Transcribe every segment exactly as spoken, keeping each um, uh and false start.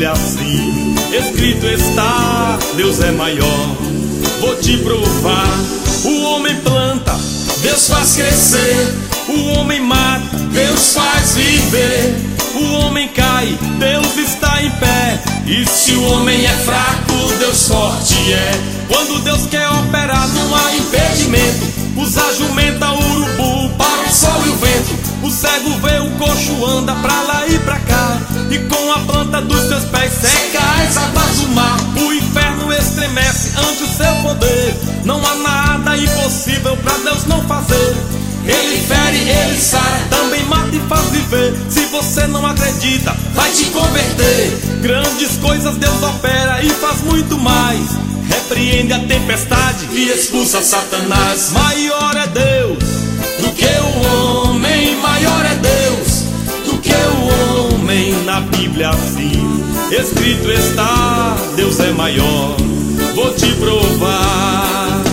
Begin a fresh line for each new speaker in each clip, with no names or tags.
Bíblia assim, escrito está, Deus é maior. Vou te provar, o homem planta, Deus faz crescer. O homem mata, Deus faz viver. O homem cai, Deus está em pé. E se o homem é fraco, Deus forte é. Quando Deus quer operar, não há impedimento. Usa jumenta, urubu, para o sol e o vento. O cego vê, o coxo anda pra lá e pra cá. E com a planta dos seus pés seca as águas do mar. O inferno estremece ante o seu poder. Não há nada impossível pra Deus não fazer. Ele fere, ele sara, também mata e faz viver. Se você não acredita, vai te converter. Grandes coisas Deus opera e faz muito mais. Repreende a tempestade e expulsa Satanás. Maior é Deus do que o homem, maior é Deus do que o homem. Na Bíblia assim, escrito está, Deus é maior. Vou te provar.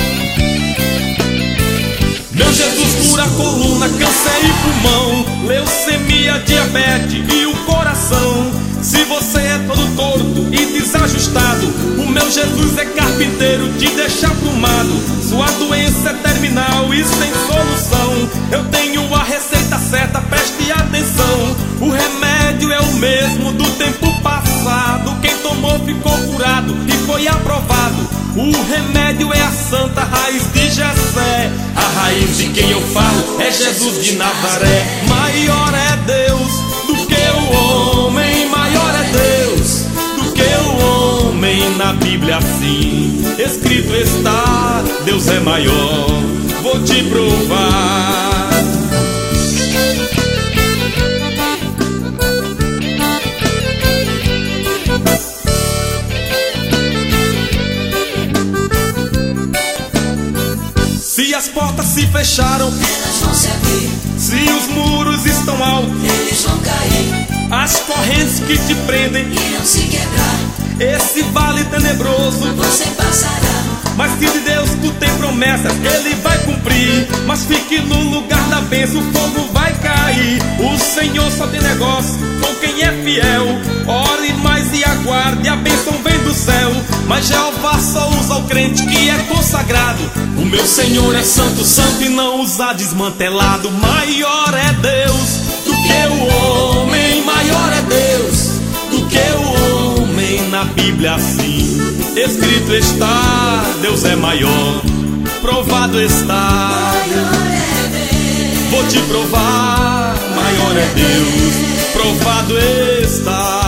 Meu Jesus cura a coluna, câncer e pulmão, leucemia, diabetes e o coração. Se você é todo torto e desajustado, o meu Jesus é carpinteiro, te deixa aprumado. Sua doença é terminal e sem solução. Eu tenho a receita certa, preste atenção. O remédio é o mesmo do tempo passado. Quem tomou ficou curado e foi aprovado. O remédio é a santa raiz de Jessé. A raiz de quem eu falo é Jesus de Nazaré. Maior é Deus do que o homem, maior é Deus do que o homem. Na Bíblia assim, escrito está, Deus é maior. Vou te provar. Se as portas se fecharam,
elas vão se abrir.
Se os muros estão altos,
eles vão cair.
As correntes que te prendem
irão se quebrar.
Esse vale tenebroso
você passará.
Mas se de Deus tu tem promessas, Ele vai cumprir. Mas fique no lugar da bênção, o fogo vai cair. O Senhor só tem negócio com quem é fiel. Ore mais e aguarde, a bênção vem do céu. Mas Jeová só usa o crente que é consagrado. O meu Senhor é santo, santo e não usa desmantelado. Maior é Deus do que o homem, maior é Deus do que o homem. Na Bíblia assim, escrito está, Deus é maior. Provado está,
maior é Deus.
Vou te provar, maior é Deus. Provado está.